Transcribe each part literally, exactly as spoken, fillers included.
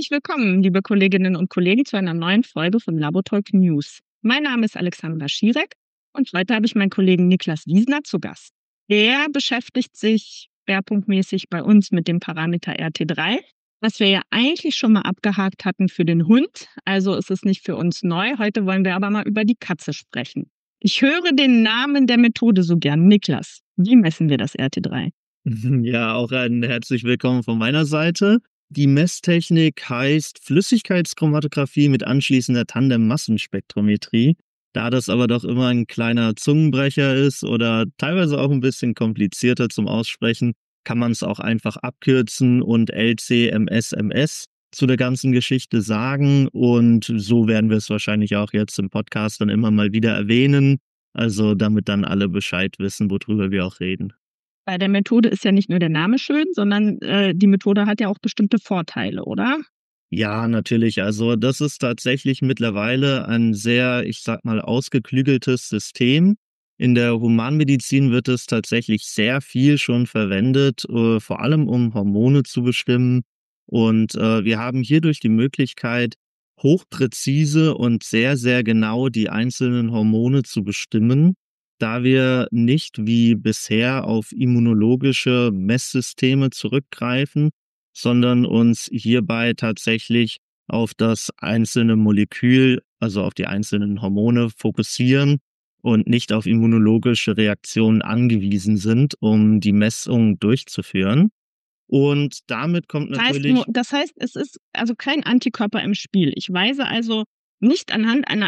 Herzlich willkommen, liebe Kolleginnen und Kollegen, zu einer neuen Folge von Labotalk News. Mein Name ist Alexandra Schierek und heute habe ich meinen Kollegen Niklas Wiesner zu Gast. Der beschäftigt sich schwerpunktmäßig bei uns mit dem Parameter R T drei, was wir ja eigentlich schon mal abgehakt hatten für den Hund. Also ist es nicht für uns neu. Heute wollen wir aber mal über die Katze sprechen. Ich höre den Namen der Methode so gern. Niklas, wie messen wir das R T drei? Ja, auch ein herzlich willkommen von meiner Seite. Die Messtechnik heißt Flüssigkeitschromatographie mit anschließender Tandemmassenspektrometrie. Da das aber doch immer ein kleiner Zungenbrecher ist oder teilweise auch ein bisschen komplizierter zum Aussprechen, kann man es auch einfach abkürzen und L C M S M S zu der ganzen Geschichte sagen. Und so werden wir es wahrscheinlich auch jetzt im Podcast dann immer mal wieder erwähnen. Also damit dann alle Bescheid wissen, worüber wir auch reden. Bei der Methode ist ja nicht nur der Name schön, sondern äh, die Methode hat ja auch bestimmte Vorteile, oder? Ja, natürlich. Also, das ist tatsächlich mittlerweile ein sehr, ich sage mal, ausgeklügeltes System. In der Humanmedizin wird es tatsächlich sehr viel schon verwendet, äh, vor allem um Hormone zu bestimmen. Und, äh, wir haben hierdurch die Möglichkeit, hochpräzise und sehr, sehr genau die einzelnen Hormone zu bestimmen, da wir nicht wie bisher auf immunologische Messsysteme zurückgreifen, sondern uns hierbei tatsächlich auf das einzelne Molekül, also auf die einzelnen Hormone fokussieren und nicht auf immunologische Reaktionen angewiesen sind, um die Messungen durchzuführen. Und damit kommt Das heißt, nur, natürlich das heißt, es ist also kein Antikörper im Spiel. Ich weise also nicht anhand einer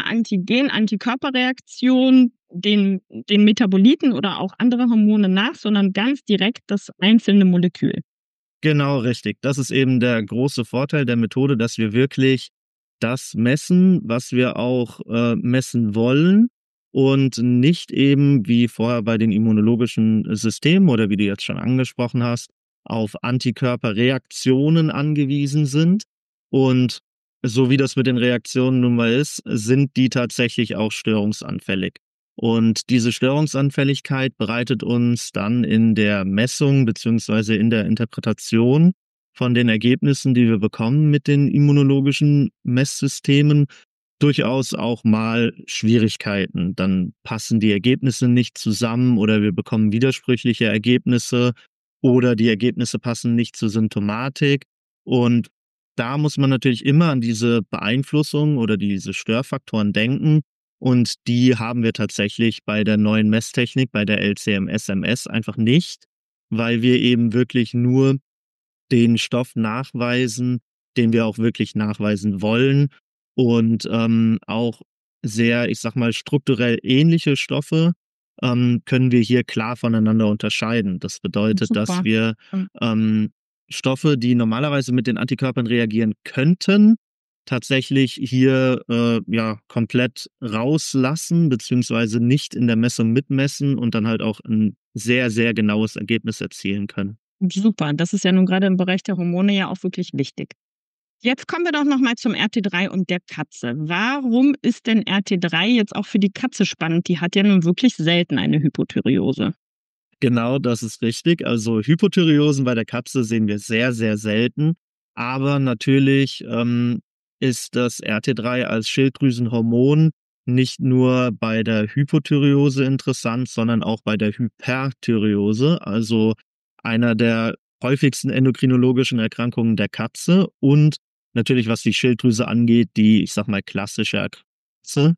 Antigen-Antikörperreaktion den, den Metaboliten oder auch andere Hormone nach, sondern ganz direkt das einzelne Molekül. genau richtig. Das ist eben der große Vorteil der Methode, dass wir wirklich das messen, was wir auch, äh, messen wollen und nicht eben wie vorher bei den immunologischen Systemen oder wie du jetzt schon angesprochen hast, auf Antikörperreaktionen angewiesen sind. Und so wie das mit den Reaktionen nun mal ist, sind die tatsächlich auch störungsanfällig. Und diese Störungsanfälligkeit bereitet uns dann in der Messung beziehungsweise in der Interpretation von den Ergebnissen, die wir bekommen mit den immunologischen Messsystemen, durchaus auch mal Schwierigkeiten. Dann passen die Ergebnisse nicht zusammen oder wir bekommen widersprüchliche Ergebnisse oder die Ergebnisse passen nicht zur Symptomatik. Und da muss man natürlich immer an diese Beeinflussung oder diese Störfaktoren denken. Und die haben wir tatsächlich bei der neuen Messtechnik, bei der L C M S M S einfach nicht, weil wir eben wirklich nur den Stoff nachweisen, den wir auch wirklich nachweisen wollen und, ähm, auch sehr, ich sage mal, strukturell ähnliche Stoffe, ähm, können wir hier klar voneinander unterscheiden. Das bedeutet, dass Super. wir, Mhm. ähm, Stoffe, die normalerweise mit den Antikörpern reagieren könnten, tatsächlich hier, äh, ja, komplett rauslassen beziehungsweise nicht in der Messung mitmessen und dann halt auch ein sehr, sehr genaues Ergebnis erzielen können. Super. Das ist ja nun gerade im Bereich der Hormone ja auch wirklich wichtig. Jetzt kommen wir doch noch mal zum R T drei und der Katze. Warum ist denn R T drei jetzt auch für die Katze spannend? Die hat ja nun wirklich selten eine Hypothyreose. Genau, das ist richtig. Also, Hypothyreosen bei der Katze sehen wir sehr, sehr selten. Aber natürlich, ähm, ist das R T drei als Schilddrüsenhormon nicht nur bei der Hypothyreose interessant, sondern auch bei der Hyperthyreose, also einer der häufigsten endokrinologischen Erkrankungen der Katze und natürlich, was die Schilddrüse angeht, die, ich sage mal, klassische Katze.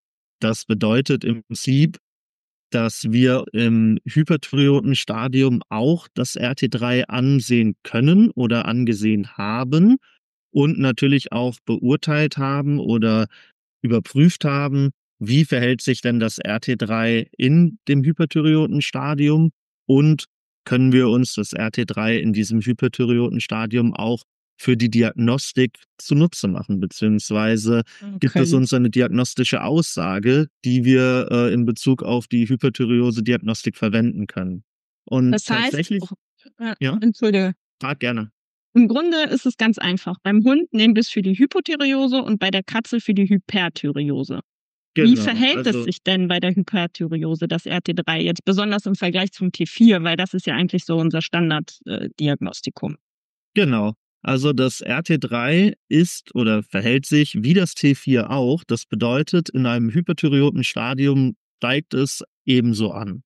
Das bedeutet im Prinzip, dass wir im Hyperthyreotenstadium auch das R T drei ansehen können oder angesehen haben und natürlich auch beurteilt haben oder überprüft haben, wie verhält sich denn das R T drei in dem Hyperthyreotenstadium und können wir uns das R T drei in diesem Hyperthyreotenstadium auch für die Diagnostik zunutze machen, beziehungsweise gibt es Okay. uns eine diagnostische Aussage, die wir, äh, in Bezug auf die Hyperthyreose-Diagnostik verwenden können. Und Das heißt, tatsächlich oh, äh, ja, entschuldige. frag gerne. Im Grunde ist es ganz einfach. Beim Hund nehmen wir es für die Hypothyreose und bei der Katze für die Hyperthyreose. Wie Genau, verhält es also sich denn bei der Hyperthyreose, das R T drei jetzt besonders im Vergleich zum T vier, weil das ist ja eigentlich so unser Standard äh, Diagnostikum. genau. Also, das R T drei ist oder verhält sich wie das T vier auch. Das bedeutet, in einem Hyperthyreotenstadium steigt es ebenso an.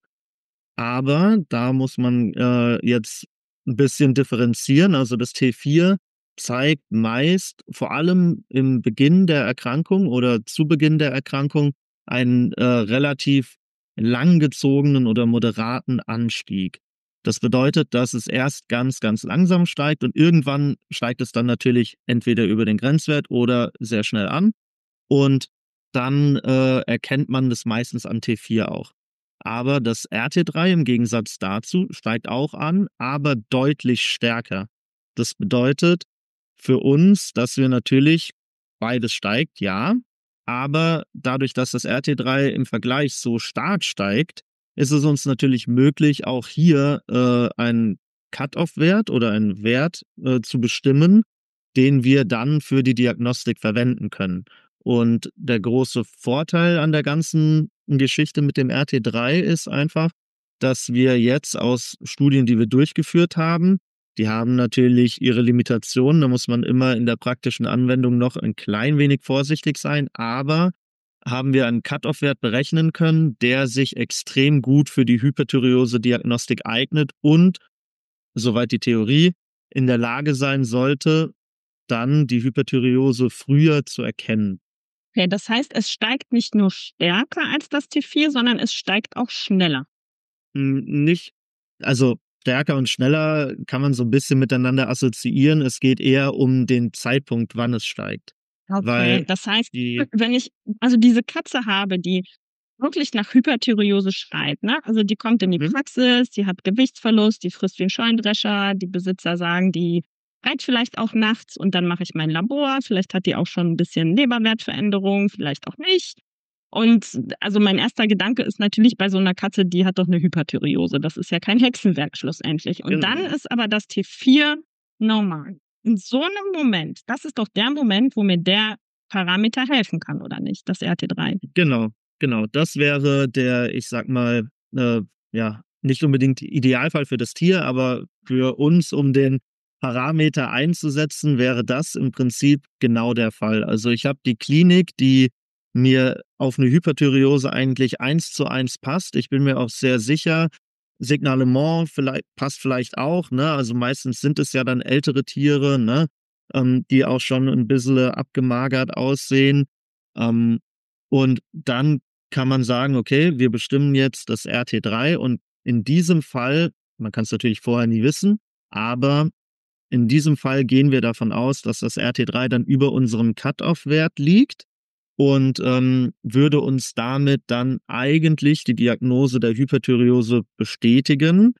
Aber da muss man, äh, jetzt 'n bisschen differenzieren. Also, das T vier zeigt meist vor allem im Beginn der Erkrankung oder zu Beginn der Erkrankung einen, äh, relativ langgezogenen oder moderaten Anstieg. Das bedeutet, dass es erst ganz, ganz langsam steigt und irgendwann steigt es dann natürlich entweder über den Grenzwert oder sehr schnell an. Und dann, äh, erkennt man das meistens am T vier auch. Aber das R T drei im Gegensatz dazu steigt auch an, aber deutlich stärker. Das bedeutet für uns, dass wir natürlich beides steigt, ja, aber dadurch, dass das R T drei im Vergleich so stark steigt, ist es uns natürlich möglich, auch hier, äh, einen Cut-off-Wert oder einen Wert, äh, zu bestimmen, den wir dann für die Diagnostik verwenden können. Und der große Vorteil an der ganzen Geschichte mit dem R T drei ist einfach, dass wir jetzt aus Studien, die wir durchgeführt haben die haben natürlich ihre Limitationen, da muss man immer in der praktischen Anwendung noch ein klein wenig vorsichtig sein, aber haben wir einen Cut-off-Wert berechnen können, der sich extrem gut für die Hyperthyreose-Diagnostik eignet und, soweit die Theorie, in der Lage sein sollte, dann die Hyperthyreose früher zu erkennen. Okay, das heißt, es steigt nicht nur stärker als das T vier, sondern es steigt auch schneller? Hm, nicht also, stärker und schneller kann man so 'n bisschen miteinander assoziieren. Es geht eher um den Zeitpunkt, wann es steigt. Okay, Weil das heißt, die wenn ich also diese Katze habe, die wirklich nach Hyperthyreose schreit, ne? Also, die kommt in die Mhm. Praxis, die hat Gewichtsverlust, die frisst wie 'n Scheunendrescher. Die Besitzer sagen, die schreit vielleicht auch nachts und dann mache ich mein Labor. Vielleicht hat die auch schon 'n bisschen Leberwertveränderung, vielleicht auch nicht. Und also, mein erster Gedanke ist natürlich bei so 'ner Katze, die hat doch 'ne Hyperthyreose. Das ist ja kein Hexenwerk schlussendlich. Und dann Genau. ist aber das T vier normal. In so 'nem Moment, das ist doch der Moment, wo mir der Parameter helfen kann, oder nicht, das R T drei? Genau, genau. Das wäre der, ich sage mal, äh, ja, nicht unbedingt Idealfall für das Tier, aber für uns, um den Parameter einzusetzen, wäre das im Prinzip genau der Fall. Also, ich habe die Klinik, die mir auf 'ne Hyperthyreose eigentlich eins zu eins passt. Ich bin mir auch sehr sicher, Signalement viellei passt vielleicht auch, ne? Also, meistens sind es ja dann ältere Tiere, ne, ähm, die auch schon 'n bissele abgemagert aussehen. Ähm, und dann kann man sagen: „Okay, wir bestimmen jetzt das R T drei“, und in diesem Fall man kann's natürlich vorher nie wissen, aber in diesem Fall gehen wir davon aus, dass das R T drei dann über unserem Cut-off-Wert liegt und, ähm, würde uns damit dann eigentlich die Diagnose der Hyperthyreose bestätigen.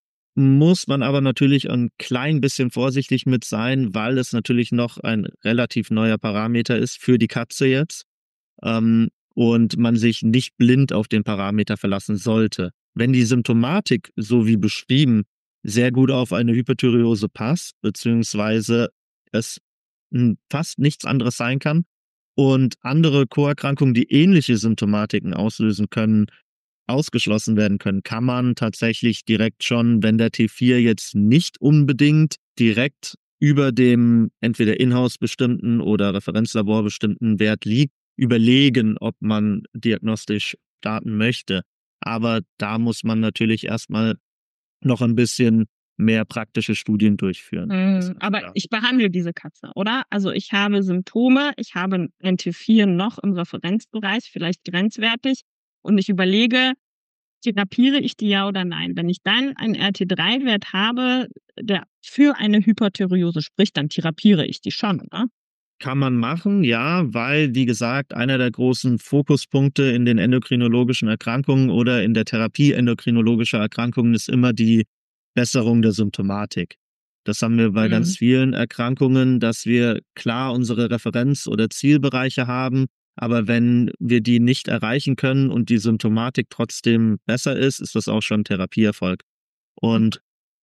Muss man aber natürlich ein klein bisschen vorsichtig mit sein, weil es natürlich noch ein relativ neuer Parameter ist für die Katze jetzt, ähm, und man sich nicht blind auf den Parameter verlassen sollte. Wenn die Symptomatik, so wie beschrieben, sehr gut auf eine Hyperthyreose passt, beziehungsweise es, hm, fast nichts anderes sein kann und andere Co-Erkrankungen, die ähnliche Symptomatiken auslösen können, ausgeschlossen werden können, kann man tatsächlich direkt schon, wenn der T vier jetzt nicht unbedingt direkt über dem entweder in-house bestimmten oder Referenzlabor bestimmten Wert liegt, überlegen, ob man diagnostisch starten möchte. Aber da muss man natürlich erst mal noch ein bisschen mehr praktische Studien durchführen. Das Mhm, ist aber klar. ich behandle diese Katze, oder? Also, ich habe Symptome, ich habe ein T vier noch im Referenzbereich, vielleicht grenzwertig und ich überlege, therapiere ich die, ja oder nein? Wenn ich dann einen R T drei Wert habe, der für eine Hyperthyreose spricht, dann therapiere ich die schon, ne? Kann man machen, ja, weil, wie gesagt, einer der großen Fokuspunkte in den endokrinologischen Erkrankungen oder in der Therapie endokrinologischer Erkrankungen ist immer die Besserung der Symptomatik. Das haben wir bei ganz Mhm. vielen Erkrankungen, dass wir klar unsere Referenz oder Zielbereiche haben, aber wenn wir die nicht erreichen können und die Symptomatik trotzdem besser ist, ist das auch schon Therapieerfolg. Und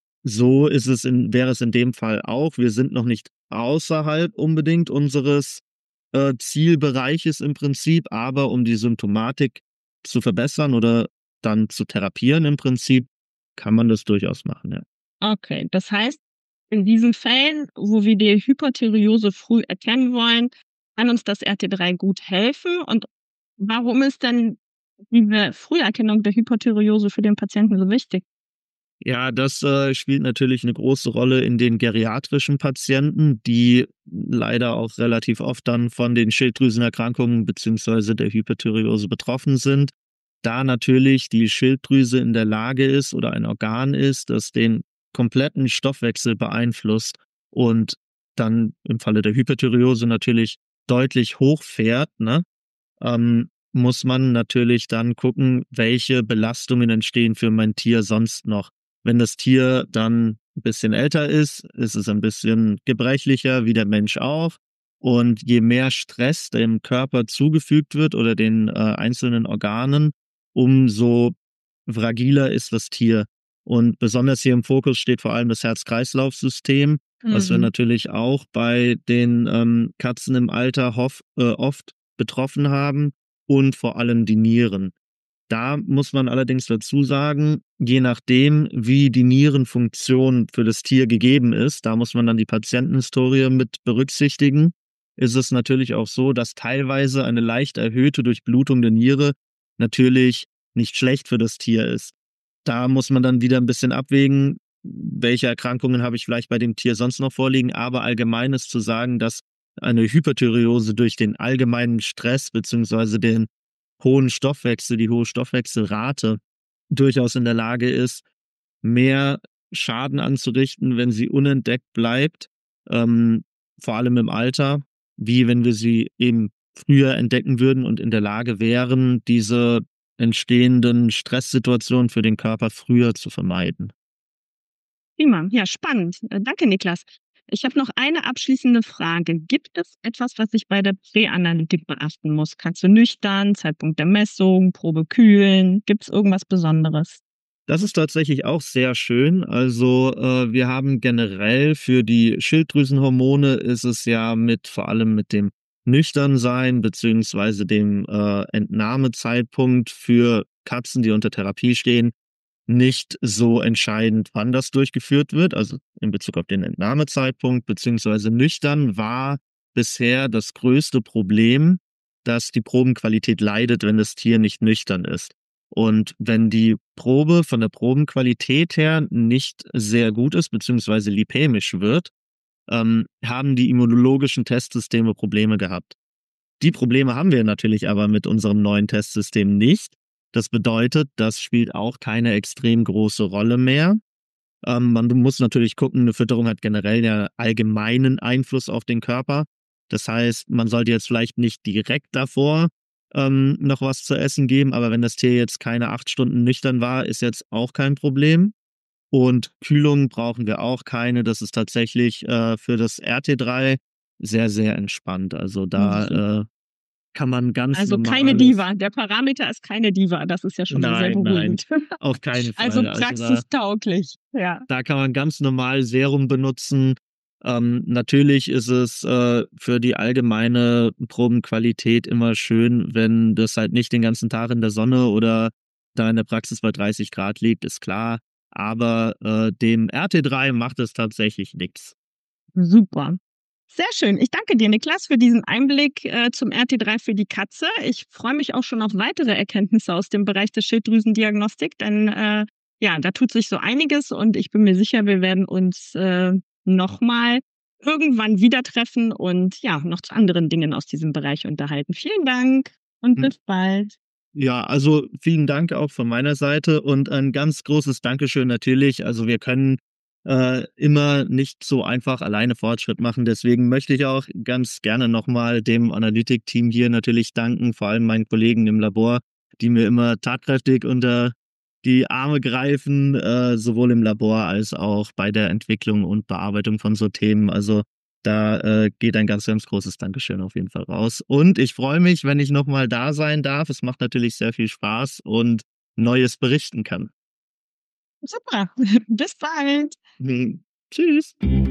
so ist es in wäre es in dem Fall auch. Wir sind noch nicht außerhalb unbedingt unseres, äh, Zielbereiches im Prinzip, aber um die Symptomatik zu verbessern oder dann zu therapieren im Prinzip, kann man das durchaus machen, ja. Okay, das heißt, In diesen Fällen, wo wir die Hyperthyreose früh erkennen wollen, kann uns das R T drei gut helfen? Und warum ist denn diese Früherkennung der Hyperthyreose für den Patienten so wichtig? Ja, das, äh, spielt natürlich 'ne große Rolle in den geriatrischen Patienten, die leider auch relativ oft dann von den Schilddrüsenerkrankungen beziehungsweise der Hyperthyreose betroffen sind. Da natürlich die Schilddrüse in der Lage ist oder ein Organ ist, das den kompletten Stoffwechsel beeinflusst und dann im Falle der Hyperthyreose natürlich deutlich hochfährt, ne, ähm, muss man natürlich dann gucken, welche Belastungen entstehen für mein Tier sonst noch. Wenn das Tier dann 'n bisschen älter ist, ist es ein bisschen gebrechlicher, wie der Mensch auch. Und je mehr Stress dem Körper zugefügt wird oder den, äh, einzelnen Organen, umso fragiler ist das Tier. Und besonders hier im Fokus steht vor allem das Herz-Kreislauf-System, was wir Mhm. natürlich auch bei den, ähm, Katzen im Alter hoff äh, oft betroffen haben und vor allem die Nieren. Da muss man allerdings dazu sagen, je nachdem, wie die Nierenfunktion für das Tier gegeben ist, da muss man dann die Patientenhistorie mit berücksichtigen, ist es natürlich auch so, dass teilweise eine leicht erhöhte Durchblutung der Niere natürlich nicht schlecht für das Tier ist. Da muss man dann wieder 'n bisschen abwägen, welche Erkrankungen habe ich vielleicht bei dem Tier sonst noch vorliegen, aber allgemein ist zu sagen, dass eine Hyperthyreose durch den allgemeinen Stress beziehungsweise den hohen Stoffwechsel die hohe Stoffwechselrate durchaus in der Lage ist, mehr Schaden anzurichten, wenn sie unentdeckt bleibt, ähm, vor allem im Alter, wie wenn wir sie eben früher entdecken würden und in der Lage wären, diese entstehenden Stresssituationen für den Körper früher zu vermeiden. Prima, ja spannend. Äh, danke, Niklas. Ich habe noch eine abschließende Frage. Gibt es etwas, was ich bei der Präanalytik beachten muss? Kannst du nüchtern, Zeitpunkt der Messung, Probe kühlen? Gibt's irgendwas Besonderes? Das ist tatsächlich auch sehr schön. Also, äh, wir haben generell für die Schilddrüsenhormone ist es ja mit vor allem mit dem Nüchternsein beziehungsweise dem, äh, Entnahmezeitpunkt für Katzen, die unter Therapie stehen, nicht so entscheidend, wann das durchgeführt wird. Also, in Bezug auf den Entnahmezeitpunkt beziehungsweise nüchtern war bisher das größte Problem, dass die Probenqualität leidet, wenn das Tier nicht nüchtern ist. Und wenn die Probe von der Probenqualität her nicht sehr gut ist beziehungsweise lipämisch wird, ähm, haben die immunologischen Testsysteme Probleme gehabt. Die Probleme haben wir natürlich aber mit unserem neuen Testsystem nicht. Das bedeutet, das spielt auch keine extrem große Rolle mehr. Ähm, man muss natürlich gucken, 'ne Fütterung hat generell ja allgemeinen Einfluss auf den Körper. Das heißt, man sollte jetzt vielleicht nicht direkt davor, ähm, noch was zu essen geben, aber wenn das Tier jetzt keine acht Stunden nüchtern war, ist jetzt auch kein Problem. Und Kühlung brauchen wir auch keine. Das ist tatsächlich, äh, für das R T drei sehr, sehr entspannt. Also, da, äh, kann man ganz Also, keine normales Diva. Der Parameter ist keine Diva. Das ist ja schon mal sehr Nein, nein, beruhigend. auf keinen Also, Fall. Also, da praxistauglich, ja. da kann man ganz normal Serum benutzen. Ähm, natürlich ist es, äh, für die allgemeine Probenqualität immer schön, wenn das halt nicht den ganzen Tag in der Sonne oder da in der Praxis bei dreißig Grad liegt, ist klar. Aber, äh, dem R T drei macht es tatsächlich nix. Super. Sehr schön. Ich danke dir, Niklas, für diesen Einblick, äh, zum R T drei für die Katze. Ich freue mich auch schon auf weitere Erkenntnisse aus dem Bereich der Schilddrüsendiagnostik, denn, äh, ja, da tut sich so einiges und ich bin mir sicher, wir werden uns, äh, noch mal irgendwann wieder treffen und, ja, noch zu anderen Dingen aus diesem Bereich unterhalten. Vielen Dank und Hm. bis bald. Ja, also, vielen Dank auch von meiner Seite und ein ganz großes Dankeschön natürlich. Also, wir können, äh, immer nicht so einfach alleine Fortschritt machen. Deswegen möchte ich auch ganz gerne noch mal dem Analytikteam hier natürlich danken, vor allem meinen Kollegen im Labor, die mir immer tatkräftig unter die Arme greifen, äh, sowohl im Labor als auch bei der Entwicklung und Bearbeitung von so Themen. Also, da, äh, geht ein ganz, ganz großes Dankeschön auf jeden Fall raus. Und ich freue mich, wenn ich noch mal da sein darf. Es macht natürlich sehr viel Spaß und Neues berichten kann. Super. Bis bald. Mhm. Tschüss.